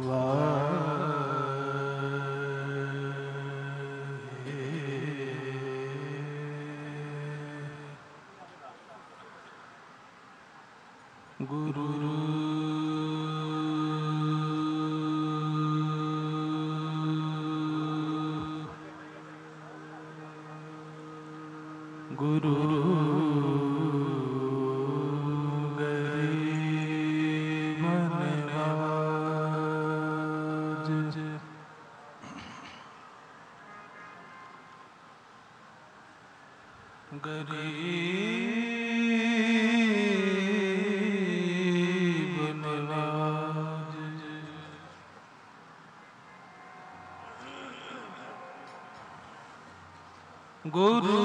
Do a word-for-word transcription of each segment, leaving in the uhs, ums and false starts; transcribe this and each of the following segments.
गुरु गुरु गरीब नवाज गरीब नवाज गुरु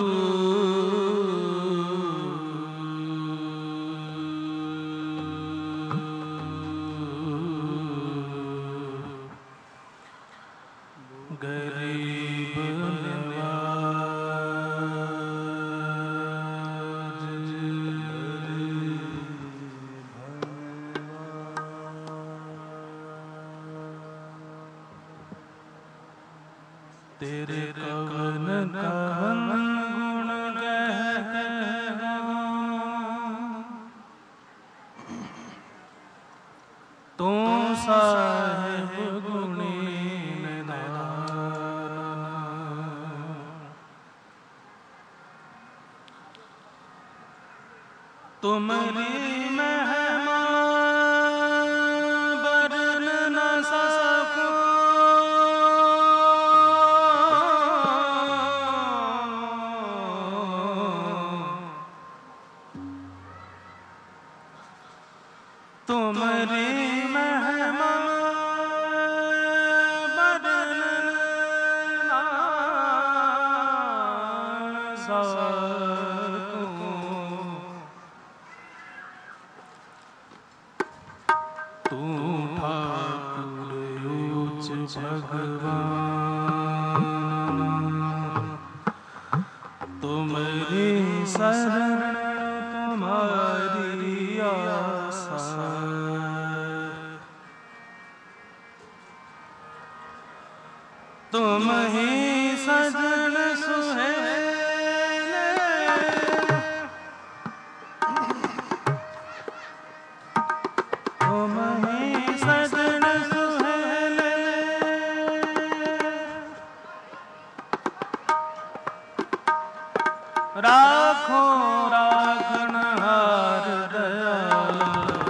गरीब नवाज तेरे कवन कवन गुण गहरा तू साहिब गुणी तुम्हारी महिमा बरन न सकूं तुम्हारी महिमा बरन न सकूं तू ठाकुर उच्च भगवान तुम्हारी शरण तुम्हारी आसा तुम ही सजन सुहेले तुम ही सजन सुहेले राखो राखन हार दयाल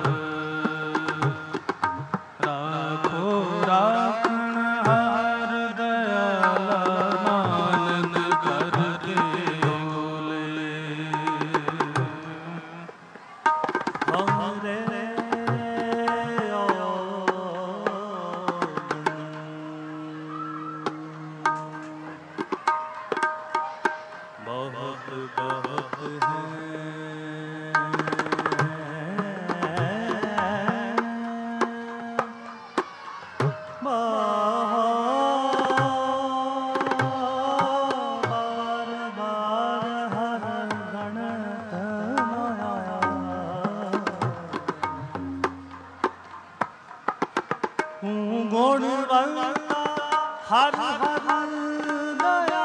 राखो राखन हार दयाल नानक कर के बोले हमरे बहुत बहुत है बार बार हर गणत हूँ गुणवंता हर हर दया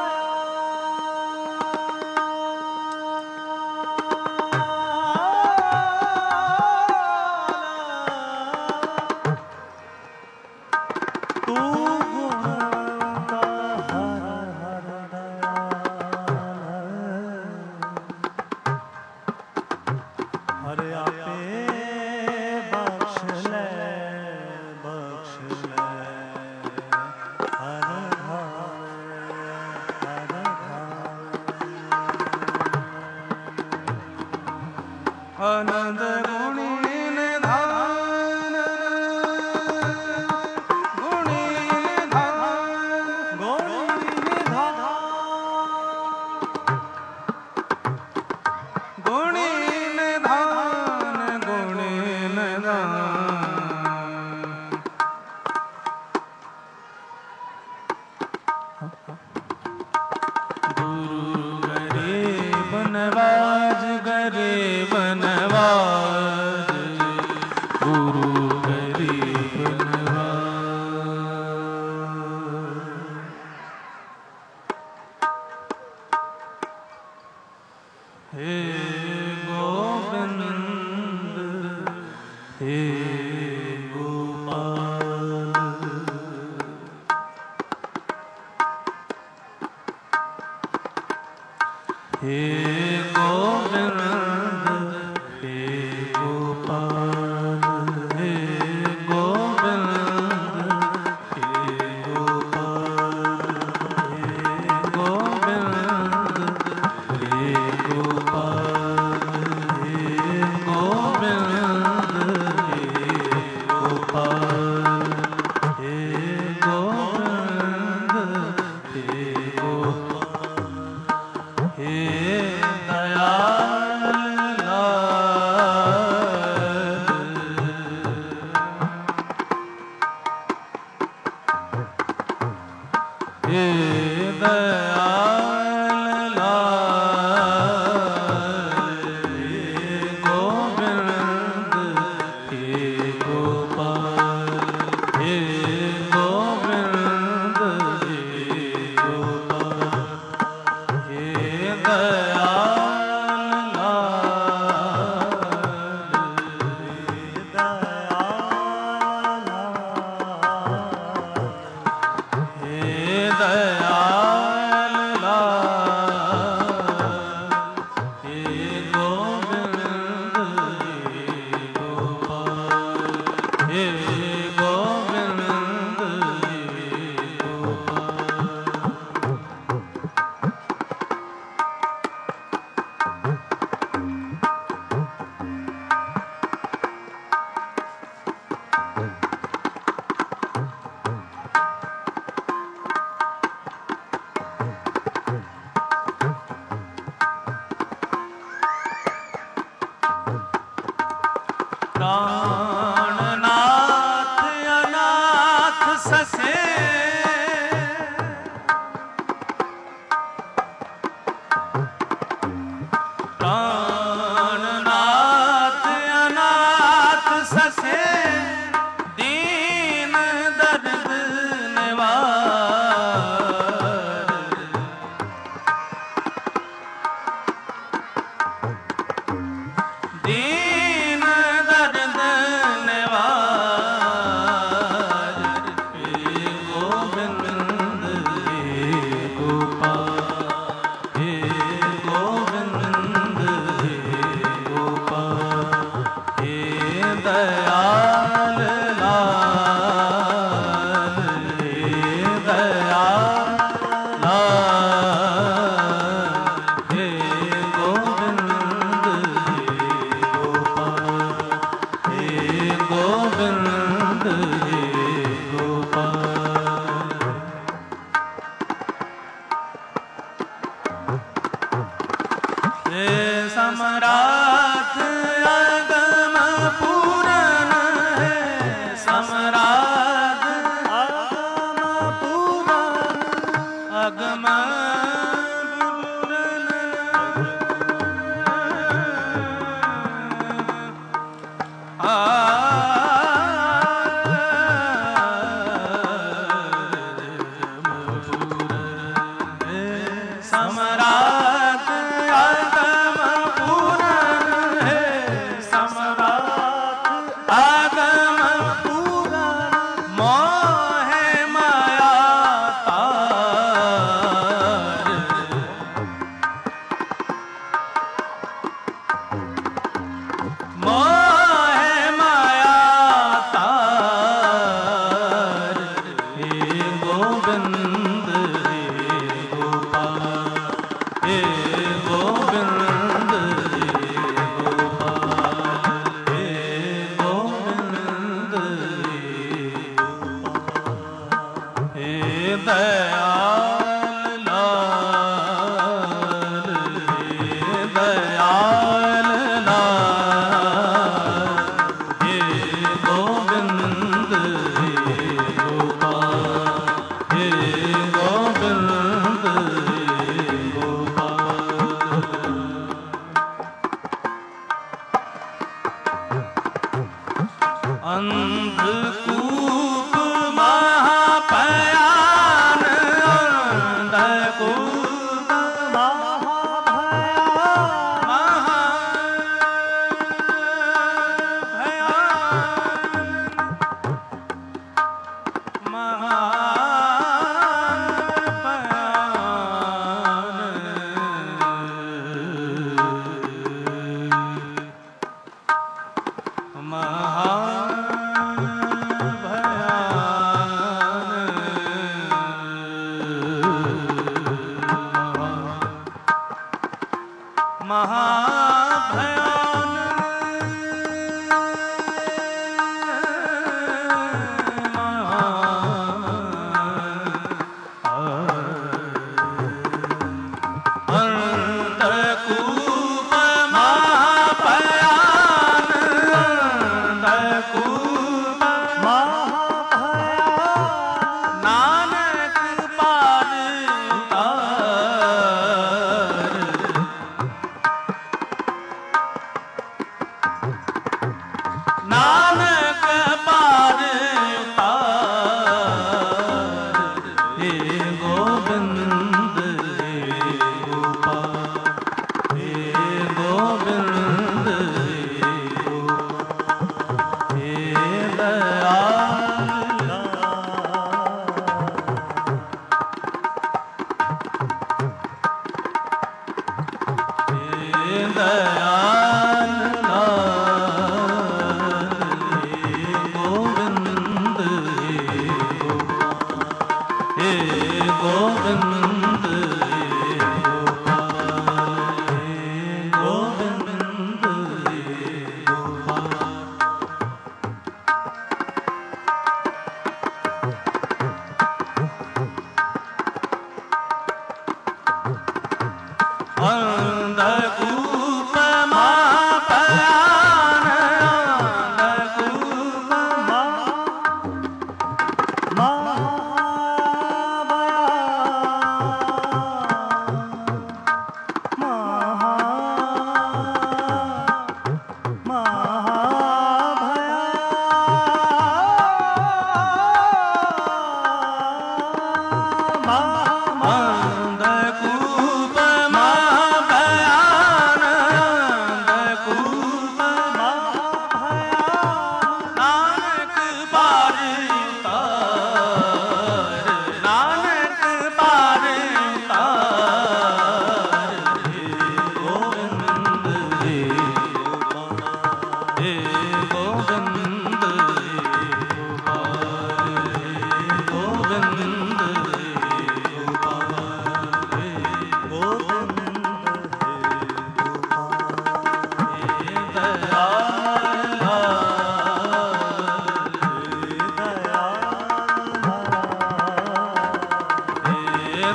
तू गुणवंता हर हर दयाल हरे आपे बख्श ले बख्श ले हर हर आनंद गुणी निधान गुणी हे गोविंद हे गोपाल हे गोविंद हे गोपाल हे गोविंद हे गोपाल हे गोविंद हे गोपाल हे गोविंद हे गोपाल हे दयाल लाल हे दयाल लाल हे गोविंद हे गोपाल हे गोविंद हे गोपाल हे दयाल लाल हे दयाल लाल हे गोविंद हे गोपाल हे गोविंद हे प्राणनाथ अनाथ ससे प्राणनाथ अनाथ ससे दीन दर्द निवार दीन दर्द निवार हे गोविंद हे गोपाल हे गोविंद हे गोपाल हे दयाल लाल हे दयाल लाल हे गोविंद हे गोपाल हे गोविंद हे गोपाल हे सम्राट अगम पूरन है सम्राट अगम पूरन अगम पूरन आ सम्राट आगम पूरन है सम्राट आगम पूरन मोह माया तार मोह माया तार हे गोविंद हे गोपाल हे गोविंद हे गोपाल हे गोविंद हे गोपाल हे दयाल लाल हे दयाल लाल हे गोविंद हे गोपाल हे गोविंद हे गोपाल अंधकूप महापयान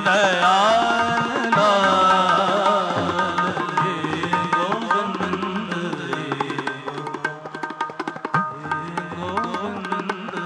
दयाल लाल हे गोविंद हे गोविंद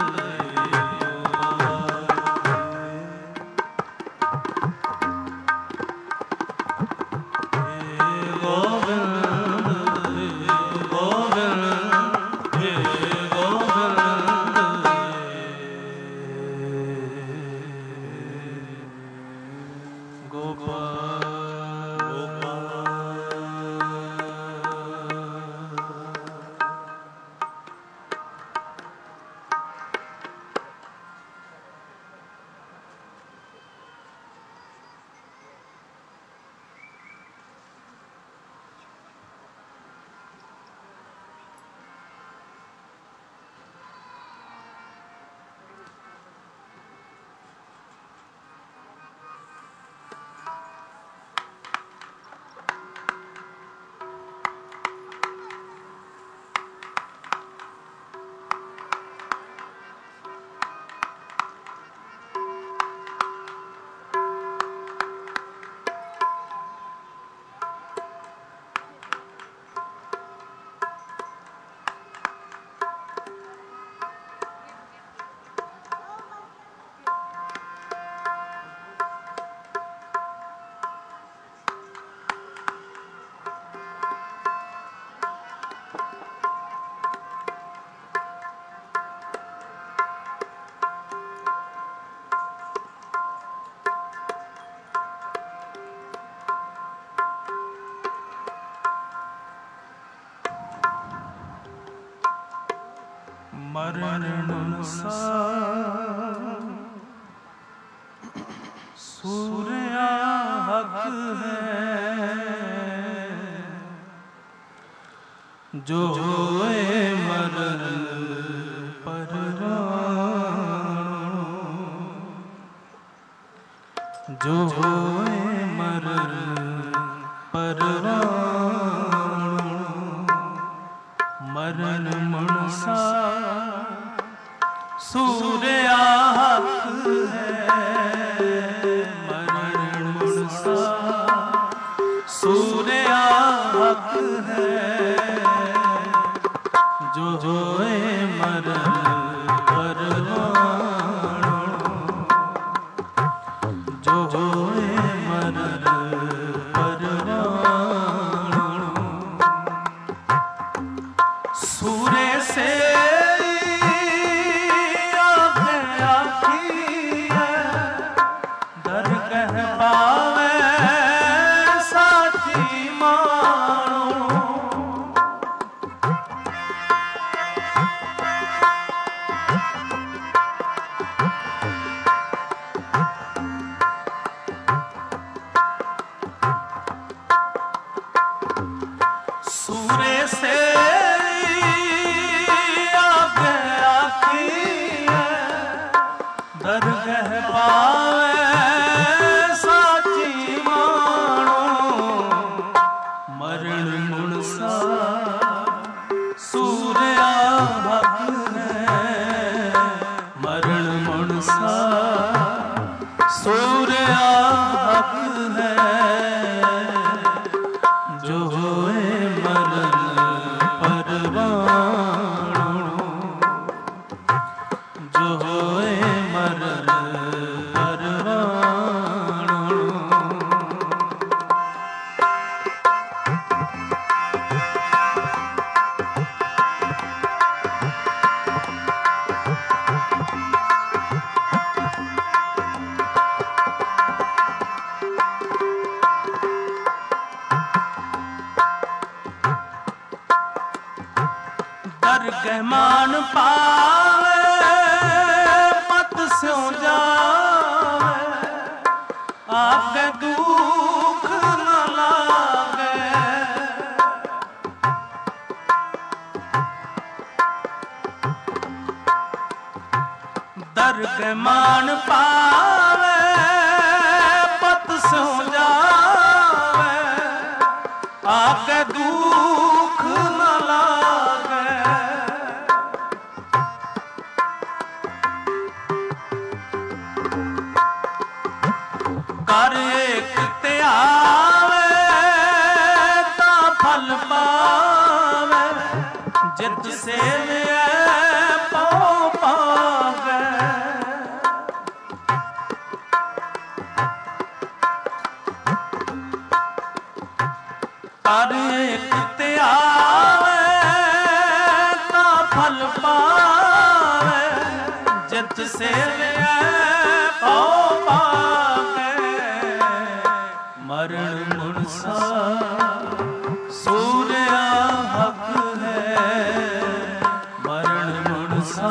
मरण सा सूर्या हक है जो होए मरण परवानो जो होए मरण परवानो मरण मनसा सूर्या हक है मरण मनसा सूर्या हक है जो होए मरण परवानो जो होए मरण परवानो सूर्य से सूर्य से आगे आखी दरगह पावे साची मानो मरण मुनसा सूर्या हक है मरण मुनसा सूर्या हक है जो होए मरण परवानो जो होए मरण परवानो दरगहमान पावे मत स्यों जावे आगे दुख न लागे दरगहमान पावे मत स्यों जावे आगे दुख न लागे कर एक ते आवे ता फल पावे, जित सेवे पाओ पावे। कर एक ते आवे ता फल पावे, जित सेवे पाओ पावे। मरण मुनसा सूर्या हक है, मरण मुनसा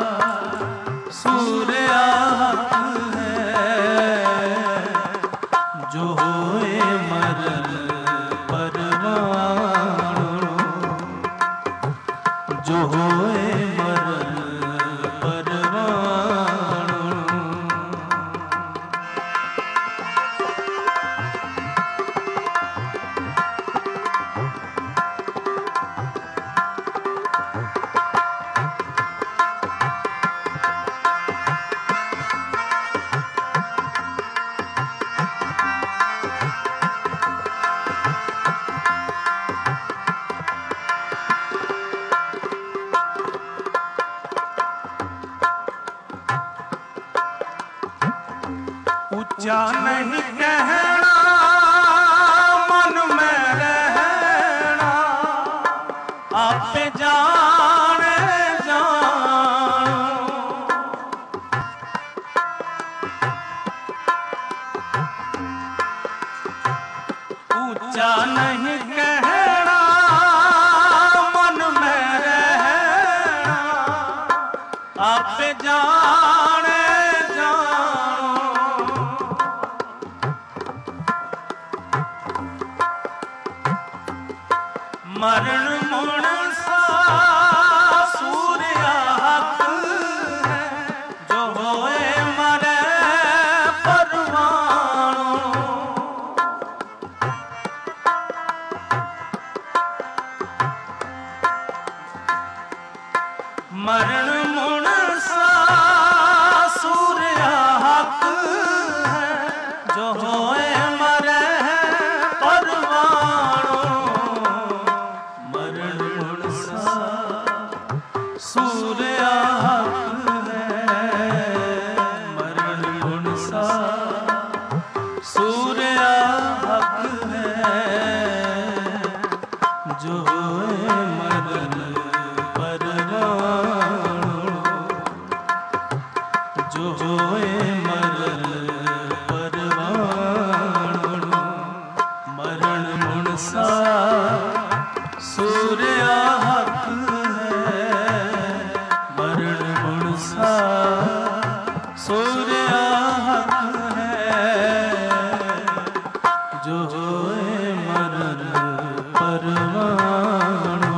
सूर्या हक है। जो होए मरण परवानो, जो होए मरण परवानो। ऊंचा नहीं कहना मन में रहना, आपे जाने जानो। ऊंचा नहीं कहना मन में रहना, आपे जाने मरण मुनसा सूर्या हक है, जो होए मरे परवानो। मरण मुनसा सूर्या हक है, जो होए मरे परवानो। सूर्या हक है, मरण मुनसा सूर्या हक है। जो होए मरण परवानो, जो होए मरण परवानो। मरण मुनसा सूर्या हक है, मरण मुनसा सूर्या हक है। जो होए मरण परवानो,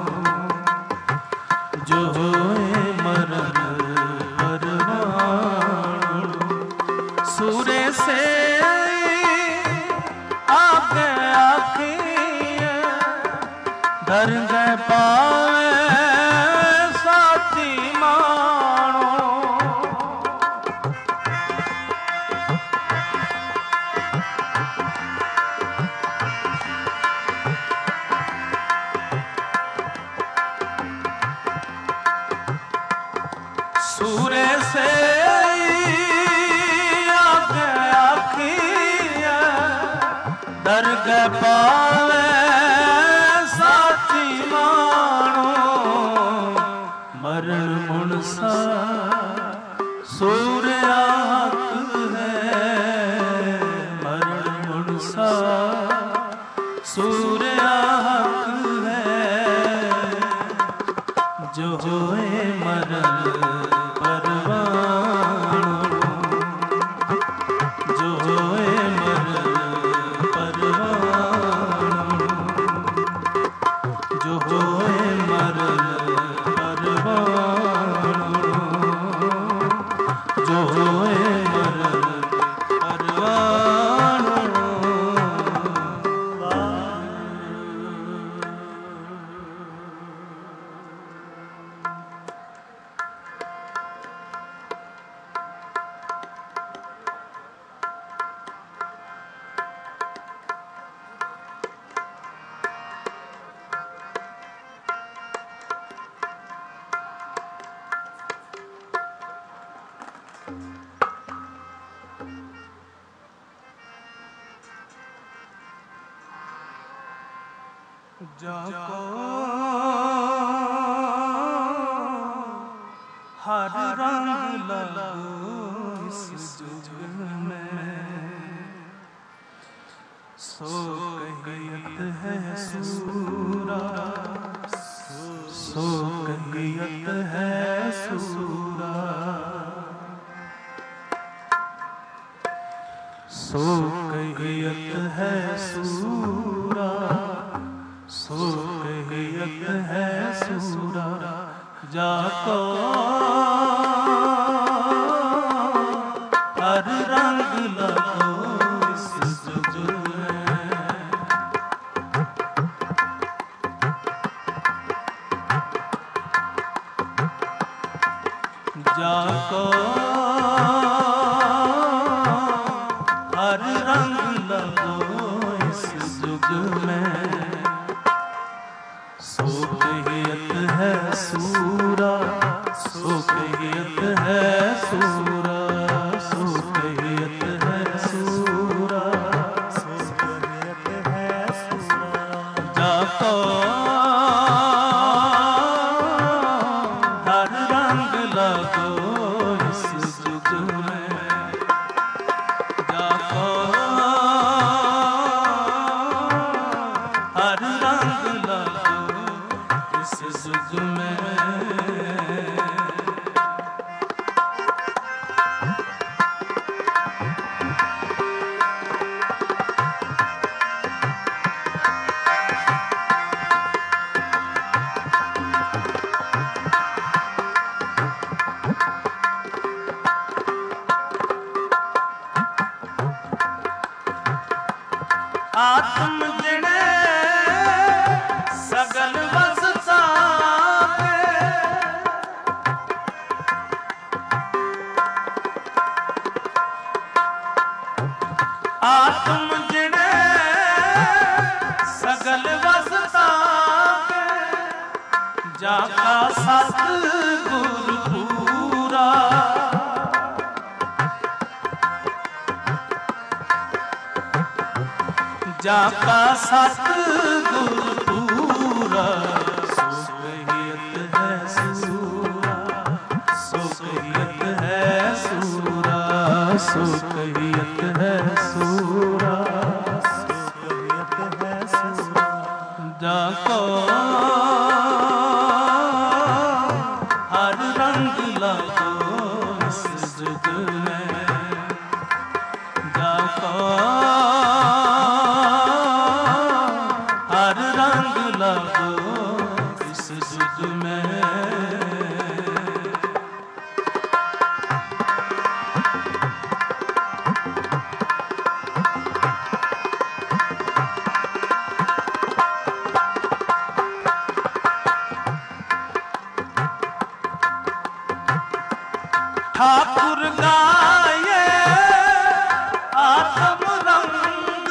जो होए मरण परवानो। सूर्य से आगे आखिए धर गए पावे साथी मानो। सूर्य से आगे आखिए धर गए पावे साथी मानो। मरण मुनसा सूर्या हक है, मरण मुनसा सूर्या हक है। जो होए मरण परवानो, जो होए मरण परवानो। जो होए मरण परवानो, जो होए मरण परवानो। जाको हर रंग लगो इस जुग में, सो कहियत है सूरा, सो कहियत है सूरा, सो कहियत है सूरा, सो कहियत है सूरा। जाको हर रंग लगो इस जुग में, जाको हर रंग लगो इस जुग में, सो कहियत है सूरा, सो कहियत है सूरा, सो कहियत है सूरा, सो कहियत है सूरा। जाको हर रंग लगो इस जुग में, जाको हर रंग लगो इस जुग में। आत्म जिणे सगल वसता आत्म जिणे सगल वसता जाका सतगुर पूरा, जाका सतगुर पूरा, सो कहियत है सूरा, सो कहियत है सूरा, सो कहियत है सूरा, सो कहियत है सूरा। जाको हर रंग लगो इस जुग में, जाको हर रंग लगो इस जुग में। ठाकुर गाये आत्म रंग,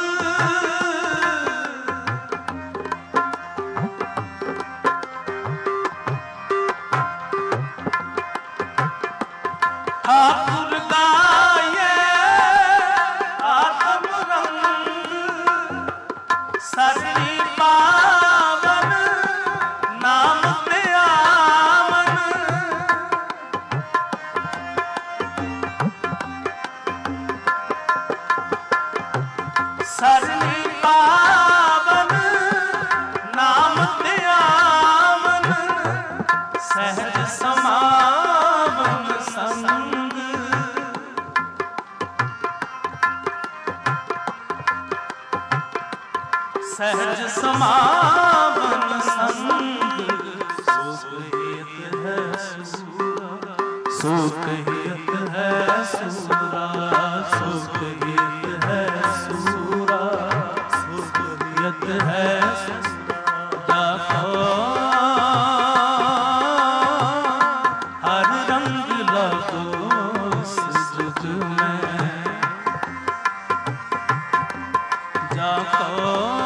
ठाकुर गाये आत्म रंग, सरनी पावन नाम पे आवन, सरनी पावन नाम ते आवन, सहज समावन संग, सहज समावन संग, सो कहियत है सूरा, सो कहियत है सूरा, सो कहियत है सूरा, सो कहियत है सूरा। जाको हर रंग लगो इस जुग में, जाको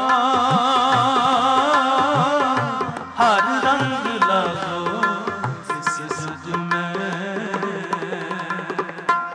हर रंग लगो इस जुग में।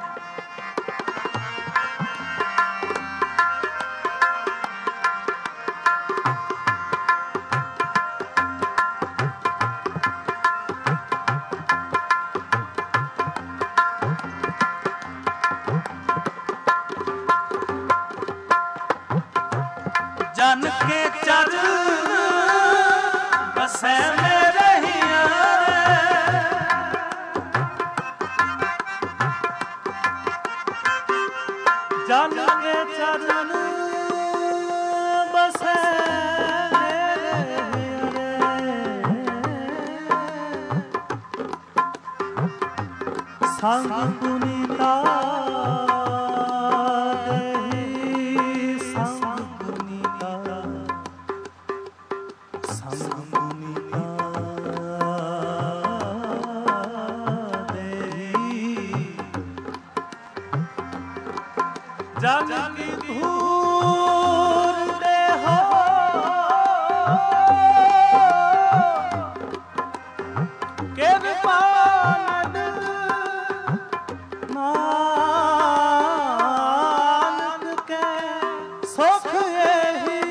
जन के चरण बसे मेरे हिया जन के चरण बसे संग पुनीता देहि संग पुनीता संग पुनीता देहि जन की धूल देहो के विपान नानक के सुख यही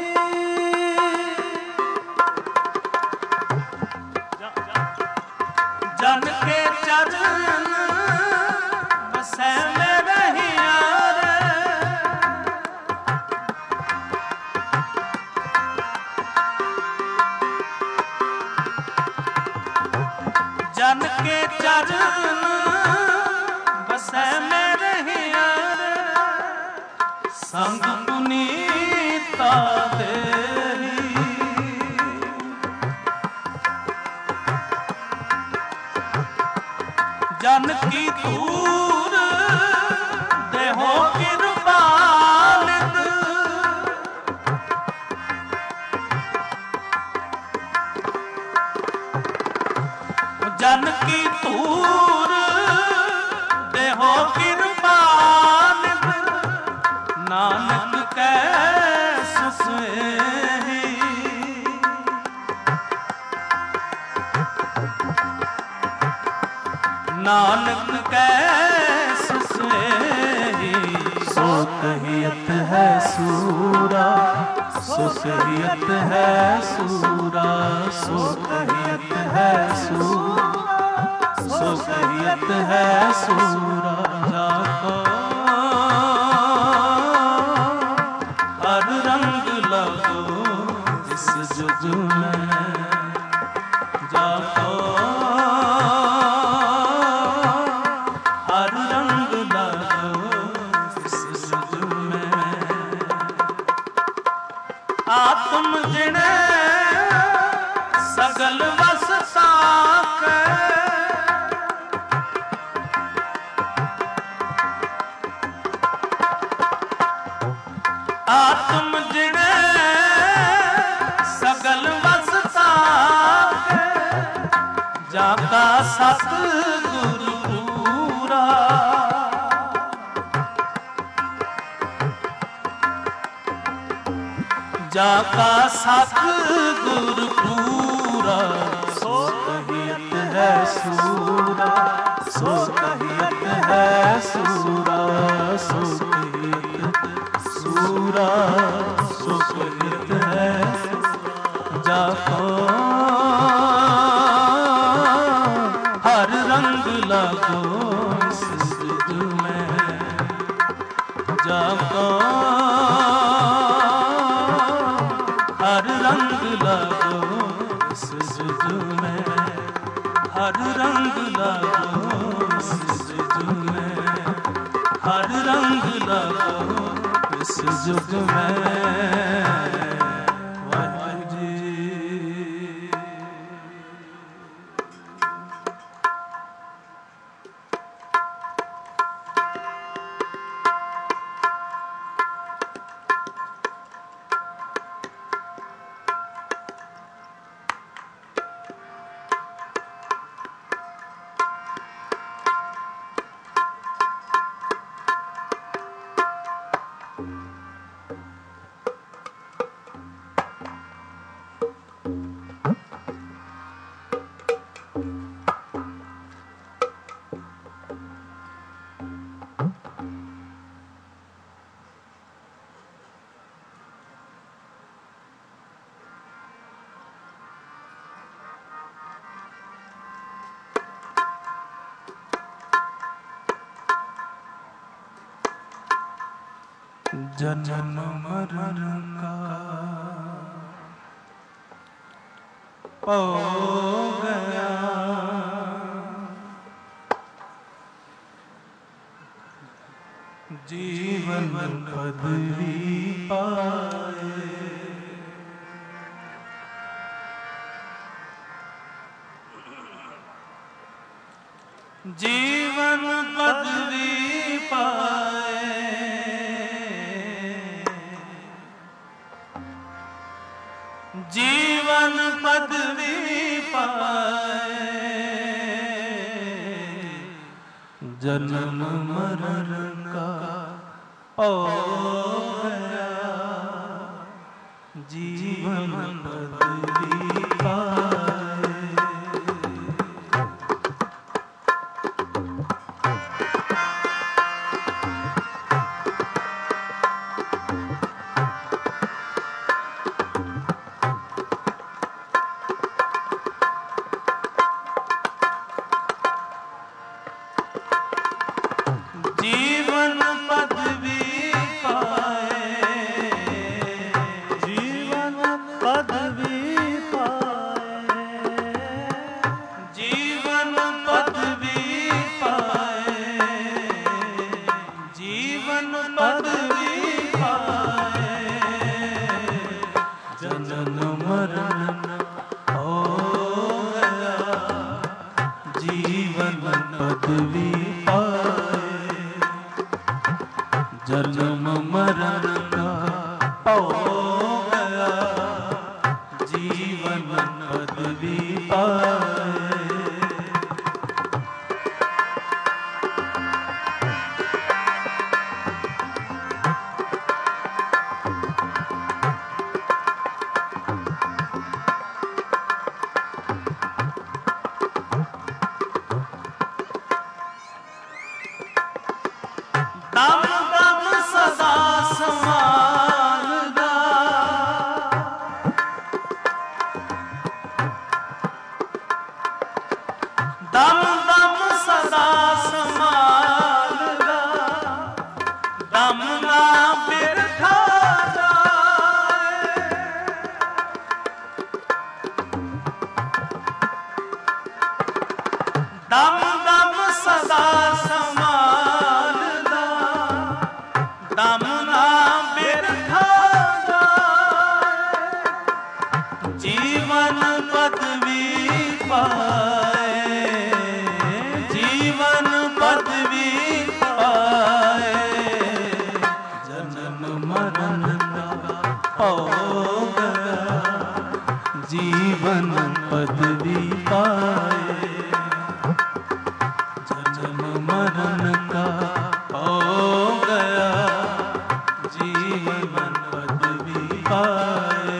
जन के चरण बसे मेरे हिया जन के चरण बसे मेरे हिया संग पुनीता देहि जन की दूर देहो कृपानित जन की दूर देहो कृपानित नानक कै सुख एहि नानक कै सुख एहि सो कहियत है सूरा सो कहियत है सूरा सो कहियत है सूरा सो कहियत है सूरा जाको हर रंग लगो इस जुग में जाको हर रंग लगो इस जुग में आत्म जिणे सगल वस साके आत्म जिणे सगल वस साके जाका सतगुरु पूरा जाका सतगुरु पूरा सो कहियत है सूरा सो कहियत है सूरा सो कहियत सूरा सो कहियत है जाको हर रंग लगो इस जुग में जाको हर रंग लगो इस जुग में हर रंग लगो इस जुग में हर रंग लगो इस जुग में वाहिगुरू जी। जन्म मरण का हो गया। जीवन पदवी पाए, जीवन पदवी पाए, जीवन पदवी पाए, जन्म मरण का हो गया, जीवन पदवी पाए। जीवन पदवी पाए, जीवन पदवी पाए, जीवन पदवी पाए, जीवन पदवी पाए, जन्म मरण हो गया, जीवन पदवी पाए, जन्म मरण का हो गया, जीवन पदवी पाए। दम दम सदा संभालना, दम दम सदा संभालना, दम ना बिरथा जाए, दम दम सदा संभालना, दम ना बिरथा जाए, जीवन पदवी पाए, जीवन पदवी पाए, जन्म मरण का हो गया, जीवन पदवी पाए, जन्म मरण का हो गया, जीवन पदवी पाए।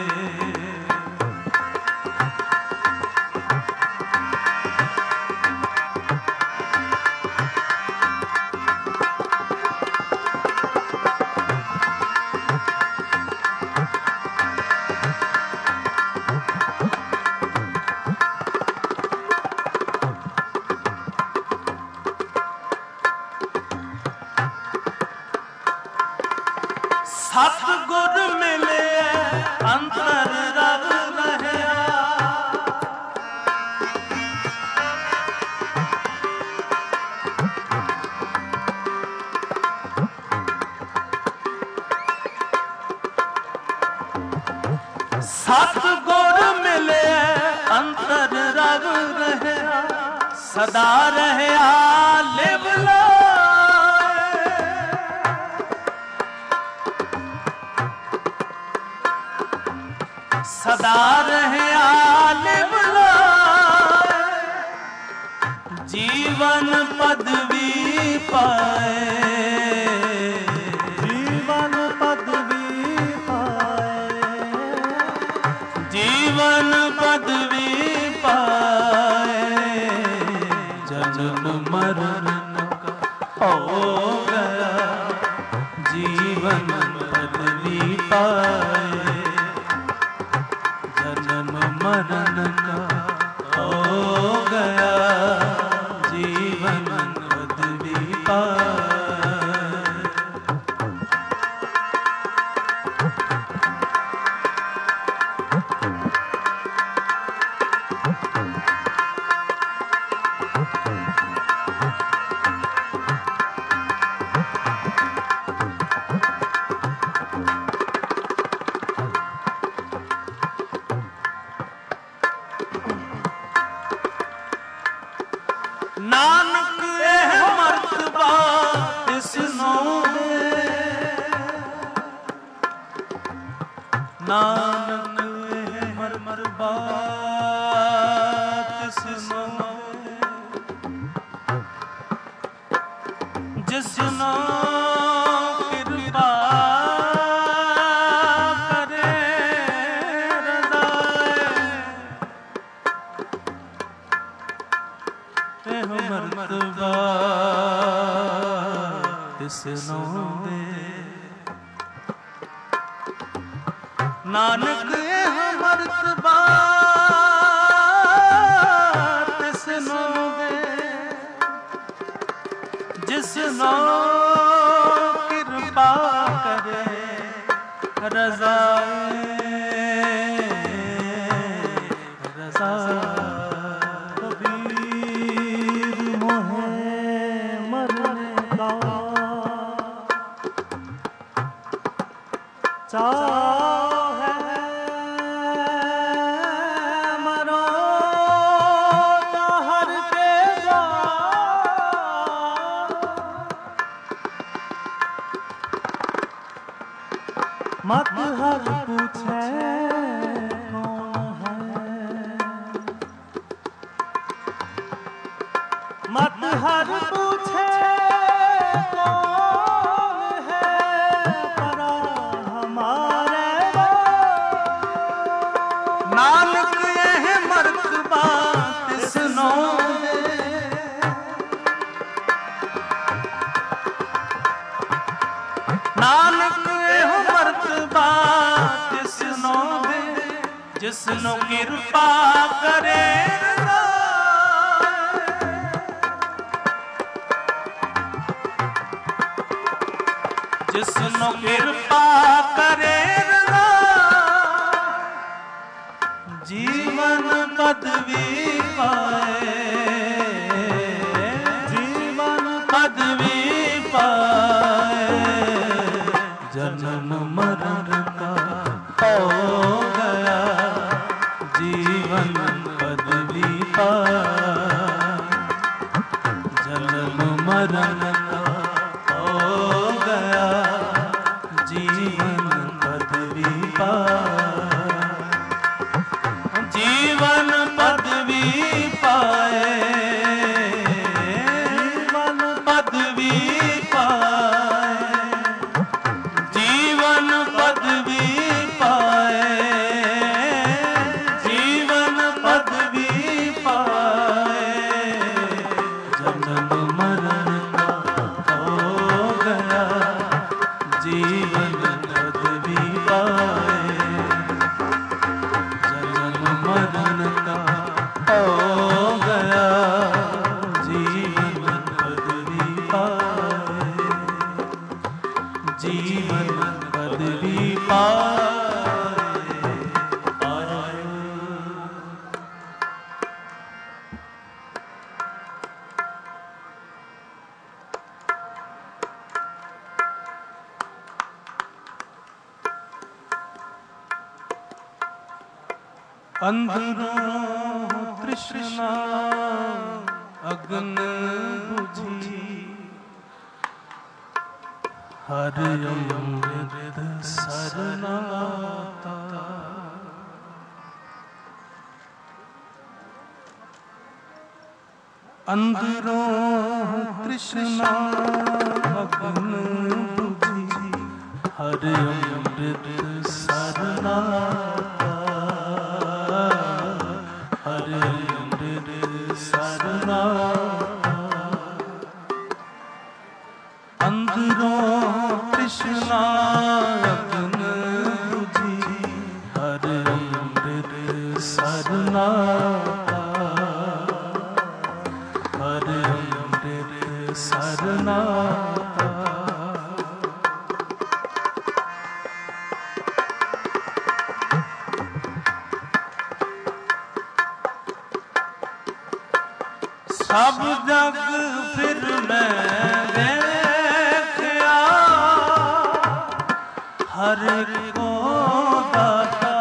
सतगुर मिले अंतर रव रहया, सतगुर मिले अंतर रव रहया, सदा रहया लिवला, सदा रहे आलिम लाए, जीवन पदवी पाए, जीवन पदवी पाए, जीवन पदवी पाए, जन्म मरण का हो गया, जीवन पदवी पाए, मरण का हो गया, जीवन पदवी पाए। नानक मर मर बात सुनो जिसनो कृपा करे रज़ाए मर्तबा तिसनो दे नानक मर्तबा तिसनो दे जिसनो कृपा करे रज़ाए रज़ाए कबीर मोहे मरने का चाहे मरो तो हर के जा मत हर पूछे कौन है मत हर पूछे कौन है परा हमारे नानक यह मर्तबा तिसनो दे नानक यह मर्तबा तिसनो दे जिसनो कृपा करे जिसनो कृपा करे जीवन पदवी पाए जीवन पदवी पाए जन्म मरण का हो गया जीवन पदवी पाए जन्म मरण का हो गया जीवन पदवी पाए जीवन पदवी पाए जीवन पदवी पाए जीवन पदवी पाए जीवन पदवी पाए जन्म मरण का हो गया जीवन पदवी पाए जन्म मरण का हो गया जीवन पदवी पाए जीवन पदवी पाए अंधरों तृष्णा अग्न बुझी हर अमृत सरनाता अंधरों तृष्णा अग्न बुझी हर अमृत सरनाता हर अमृत सरनाता अंधरों तृष्णा अग्न बुझी हर अमृत सरनाता हर अमृत सरनाता सब जग फिर मैं देखा हर को दाता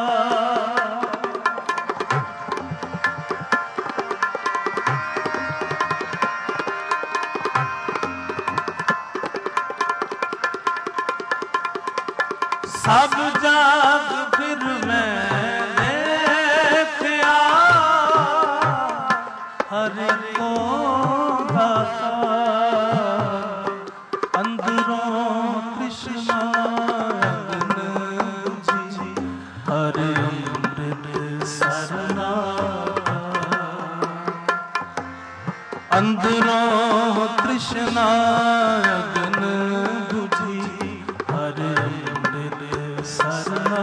सब जग फिर ਅੰਦਰੋਂ ਤ੍ਰਿਸ਼ਨਾ ਅਗਨ ਬੁਝੀ ਹਰ ਅੰਮ੍ਰਿਤ ਸਰਨਾ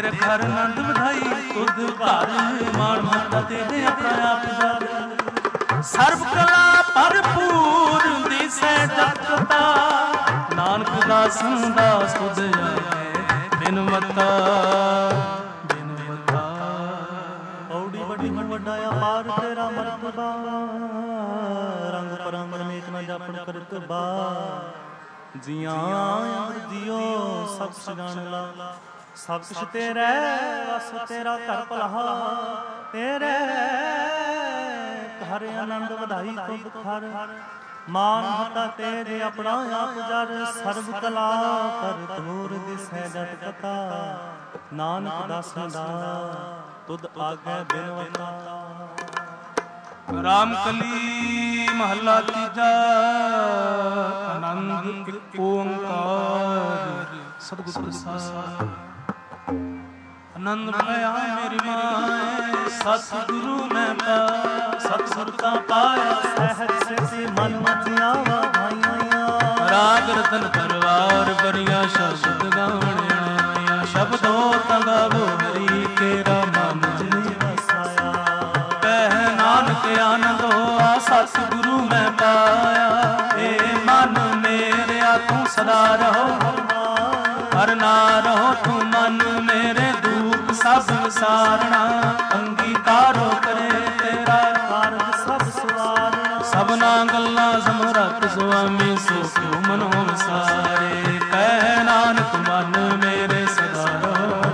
ਤੇਰੇ ਘਰ ਆਨੰਦ ਵਧਾਈ ਤੁਧ ਘਰ ਮਾਣ ਮਹੱਤਾ ਤੇਰੇ ਆਪਣਾ ਆਪ ਜਾਗ ਸਰਬ ਕਲਾ ਭਰਪੂਰ ਦਿਸੈ ਜਗਤਾ ਨਾਨਕ ਦਾਸਨ ਦਾਸ ਤੁਧ ਆਏ ਬਿਨ ਮਤਾ ਬਿਨ ਮਤਾ ਔੜੀ ਵੱਡੀ ਵੱਡਾ ਅਪਾਰ ਤੇਰਾ ਮਰਤਬਾ ਰੰਗ ਪਰੰਗ ਅਨੇਕ ਨਾ ਜਾਪਣ ਕਰਤ ਬਾ ਜੀਆਂ ਅੰਮ੍ਰਿਤ ਜੀਓ ਸਭ ਕੁਛ ਜਾਣ ਲਾ ਸਭ ਕੁਛ ਤੇਰੇ ਵਸ ਤੇਰਾ ਘਰ ਭਲਾ ਤੇਰੇ ਘਰ ਆਨੰਦ ਵਧਾਈ ਤੁਧ ਘਰ ਮਾਨ ਮਹੱਤਾ ਤੇਰੇ ਆਪਣਾ ਆਪ ਜਰ ਸਰਬ ਕਲਾ ਭਰਪੂਰ ਦਿਸੈ ਜਤ ਕਥਾ ਨਾਨਕ ਦਾਸਨ ਦਾ ਤੁਧ ਆਗੇ ਬਿਨਵਤਾ ਰਾਮ ਕਲੀ ਮਹੱਲਾ ਤੀਜਾ ਆਨੰਦ ਇੱਕ ਓੰਕਾਰ ਸਤਿਗੁਰ ਪ੍ਰਸਾਦਿ ਆਨੰਦ ਭਇਆ ਮੇਰੀ ਮਾਏ ਸਤਿਗੁਰੂ ਮੈਂ ਪਾ ਸਤਿਗੁਰ ਕਾ ਪਾਇਆ ਸਹਿਜ ਸੇ ਮਨ ਮਤਿਆ ਵਾਈਆਂ ਰਾਗ ਰਤਨ ਪਰਵਾਰ ਬਰੀਆ ਸ਼ਬਦ ਗਾਵਣ ਆਇਆ ਸ਼ਬਦੋ ਤੰਗਾਵੋ ਹਰੀ ਤੇਰਾ ਮਨ ਜਿਨੀ ਵਸਾਇਆ ਕਹਿ ਨਾਨਕ ਆਨੰਦ ਹੋਆ ਸਤਿਗੁਰੂ ਮੈਂ ਪਾਇਆ ਏ ਮਨ ਮੇਰਿਆ ਤੂੰ ਸਦਾ ਰਹੋ ਹਰ ਨਾ ਰਹੋ ਤੂੰ ਮਨ ਮੇਰੇ ਦੁੱਖ ਸਭ ਵਿਸਾਰਣਾ ਅੰਗੀਕਾਰੋ ਕਰੇ ਤੇਰਾ ਕਾਰਜ ਸਭ ਸਵਾਰਣਾ ਸਭਨਾ ਗੱਲਾਂ ਸਮਰੱਥ ਸੁਆਮੀ ਸੋ ਕਿਉ ਮਨੋ ਵਿਸਾਰੇ ਕਹਿ ਨਾਨਕ ਮਨ ਮੇਰੇ ਸਦਾ ਰਹੋ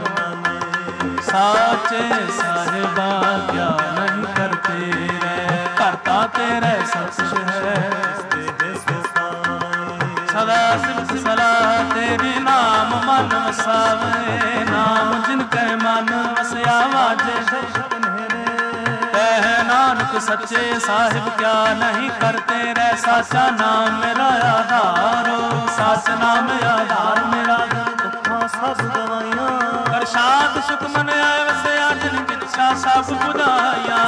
ਸਾਚੇ ਸਾਹਿਬਾ ਕਿਆ ਨਹੀਂ ਕਰਤੇ ਰਹਿ ਕਰਤਾ ਤੇਰੇ ਸਤਿ ਹੈ ਸਦਾ ਸਿਫਤ ਸਲਾਹ ਤੇਰੇ ਨਾਮ ਮਨ ਵਸਾਵੇ ਨਾਮ ਜਿਨ ਕੈ ਮਨ ਵਸਿਆ ਵਾਜੇ ਕਹਿ ਨਾਨਕ ਸੱਚੇ ਸਾਹਿਬ ਕਿਆ ਨਹੀਂ ਕਰਤੇ ਰਹਿ ਸਾਚਾ ਨਾਮ ਮੇਰਾ ਆਧਾਰੋ ਸਾਚ ਨਾਮ ਆਧਾਰ ਮੇਰਾ ਦੁੱਖਾਂ ਸਭ ਗਵਾਈਆਂ ਕਰ ਸ਼ਾਂਤ ਸੁਖ ਮਨ ਆਏ ਵਸਿਆ ਜਿਨ ਕਿਛਾ ਸਭ ਬੁਝਾਈਆਂ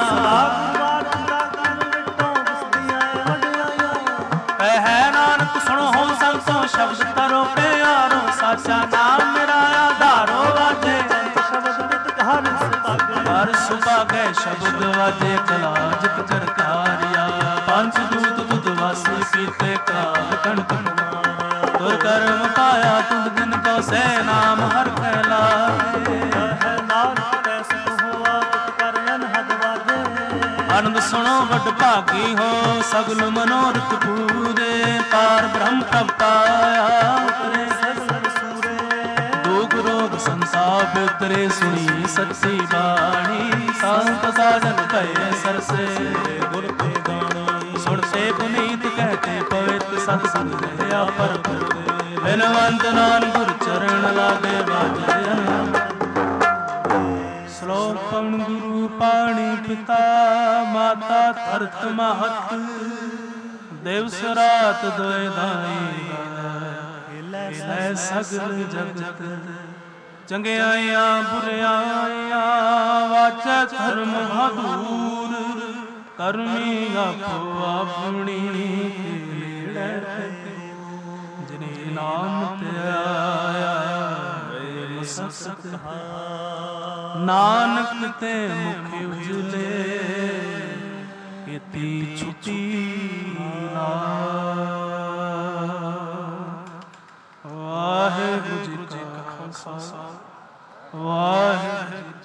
ਕਹਿ ਨਾਨਕ ਸੁਣੋ ਹੋ ਸੰਤੋ ਸ਼ਬਦ ਕਰੋ ਪਿਆਰੋ ਸਾਚਾ ਨਾਮ ਮੇਰਾ ਆਧਾਰੋ ਵਾਜੇ ਸ਼ਬਦ ਨਿਤ ਘਰ ਸੁਭਾਗੇ ਹਰ ਸੁਭਾਗੇ ਸ਼ਬਦ ਵਾਜੇ ਕਲਾ ਜਿਤ ਚਰਕਾਰਿਆ ਪੰਜ ਦੂਤ ਤੁਧ ਵਾਸੀ ਪੀਤੇ ਕਾਲ ਕਣਕ ਤੁਰ ਕਰਮ ਪਾਇਆ ਤੁਧ ਦਿਨ ਕੋ ਸੇ ਨਾਮ ਹਰ ਕਹਿਲਾਏ ਕਹਿ ਨਾਨਕ ਐਸੋ ਹੋਆ ਤੁਧ ਕਰ ਅਨਹਦ ਵਾਜੇ ਆਨੰਦ ਸੁਣੋ ਵੱਡ ਭਾਗੀ ਹੋ ਸਗਲ ਮਨੋਰਥ ਪੂਰੇ ਪਾਰ ਬ੍ਰਹਮ ਪ੍ਰਭ ਪਾਇਆ ਉਤਰੇ ਸਗਲ ਸੂਰੇ ਦੁਖ ਰੋਗ ਸੰਤਾਪ ਉਤਰੇ ਸੁਣੀ ਸੱਚੀ ਬਾਣੀ ਸੰਤ ਸਾਜਨ ਭਏ ਸਰਸੇ ਗੁਰ ਤੇ ਗਾਣੀ ਸੁਣਤੇ ਪੁਨੀਤ ਕਹਤੇ ਪਵਿੱਤ ਸਤ ਸੰਗ ਰਹਿਆ ਪਰ ਬਿਨਵੰਤ ਨਾਨਕ ਗੁਰ ਚਰਨ ਲਾਗੇ ਵਾਜਿਆ ਸ਼ਲੋਕ ਪਵਨ ਗੁਰੂ ਪਾਣੀ ਪਿਤਾ ਮਾਤਾ ਧਰਤ ਮਹਤ ਦਿਵਸ ਰਾਤ ਦੋਇ ਦਾਈ ਲੈ ਸਗਲ ਜਗਤ ਚੰਗਿਆਈਆਂ ਬੁਰਿਆਈਆਂ ਵਾਚੈ ਧਰਮ ਹਦੂਰ ਕਰਮੀ ਆਪੋ ਆਪਣੀ ਨੇੜੇ ਜਿਨੇ ਨਾਮ ਤੇ ਆਇਆ ਮਸਕਤ ਨਾਨਕ ਤੇ ਮੁਖ ਉਜਲੇ ਕੀਤੀ ਛੁਟੀ ਨਾ ਵਾਹਿਗੁਰੂ ਜੀ ਕਾ ਖਾਲਸਾ ਵਾਹਿਗੁਰੂ